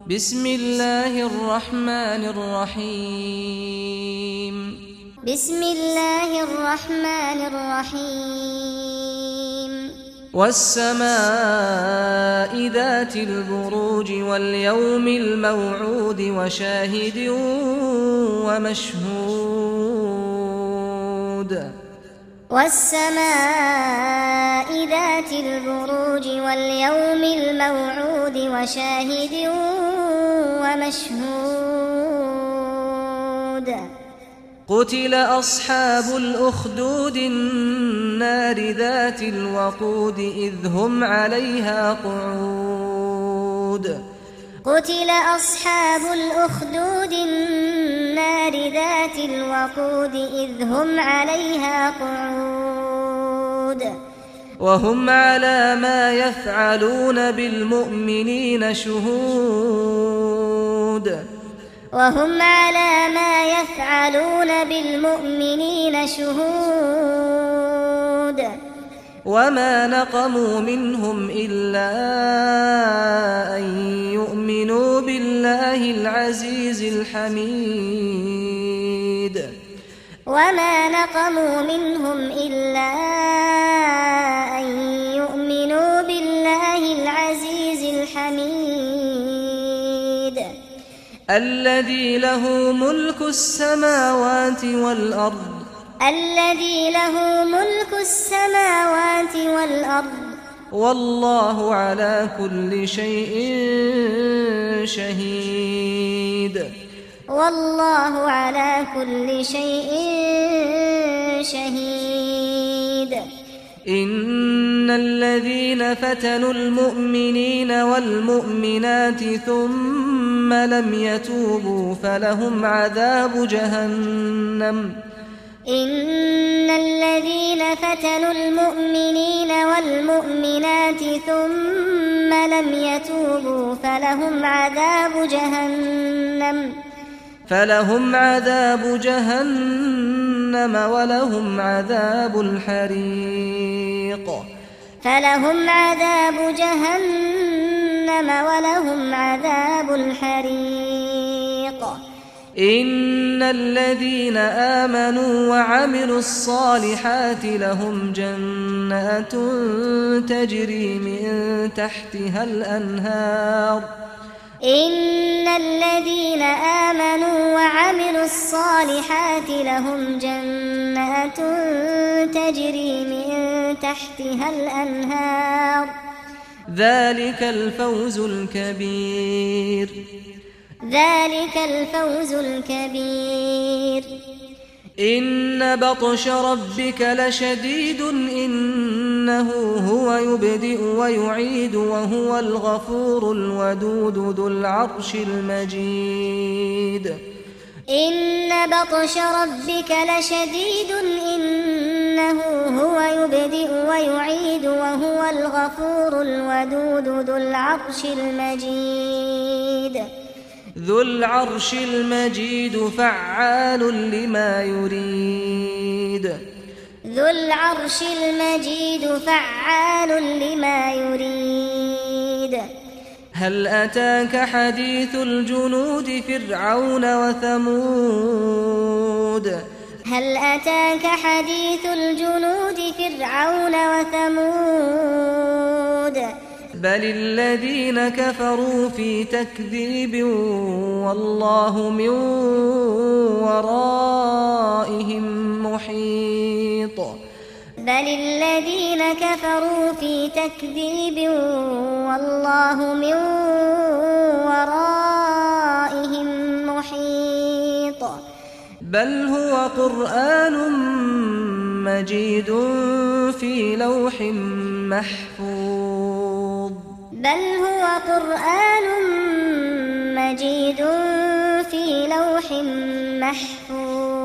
بسم الله الرحمن الرحيم بسم الله الرحمن الرحيم والسماء ذات البروج واليوم الموعود وشاهد ومشهود والسماء ذات البروج واليوم الموعود وشاهد ومشهود قتل أصحاب الأخدود النار ذات الوقود إذ هم عليها قعود قتل أصحاب الأخدود النار ذات الوقود إذ هم عليها قعود وهم على ما يفعلون بالمؤمنين شهود وهم على ما يفعلون بالمؤمنين شهود وما نقموا منهم إلا أن يؤمنوا بالله العزيز الحميد وما نقموا منهم إلا أن يؤمنوا بالله العزيز الحميد الذي له ملك السماوات والأرض الذي له ملك السماوات والأرض والله على كل شيء شهيد والله على كل شيء شهيد إن الذين فتنوا المؤمنين والمؤمنات ثم لم يتوبوا فلهم عذاب جهنم إن الذين فتنوا المؤمنين والمؤمنات ثم لم يتوبوا فلهم عذاب جهنم ولهم عذاب الحريق فلهم عذاب جهنم ولهم عذاب الحريق إن الذين آمنوا وعملوا الصالحات لهم جنات تجري من تحتها الأنهار إن الذين آمنوا وعملوا الصالحات لهم جنات تجري من تحتها الأنهار ذلك الفوز الكبير ذلك الفوز الكبير إن بطش ربك لشديد إنه هو يبدئ ويعيد وهو الغفور الودود ذو العرش المجيد إن بطش ربك لشديد إنه هو يبدئ ويعيد وهو الغفور الودود ذو العرش المجيد فعال لما يريد ذو العرش المجيد فعال لما يريد هل أتاك حديث الجنود فرعون وثمود هل أتاك حديث الجنود فرعون وثمود بل الذين كفروا في تكذيب والله من ورائهم محيط بل الذين كفروا في تكذيب والله من ورائهم محيط بل هو قرآن مجيد في لوح محفوظ بل هو قرآن مجيد في لوح محفوظ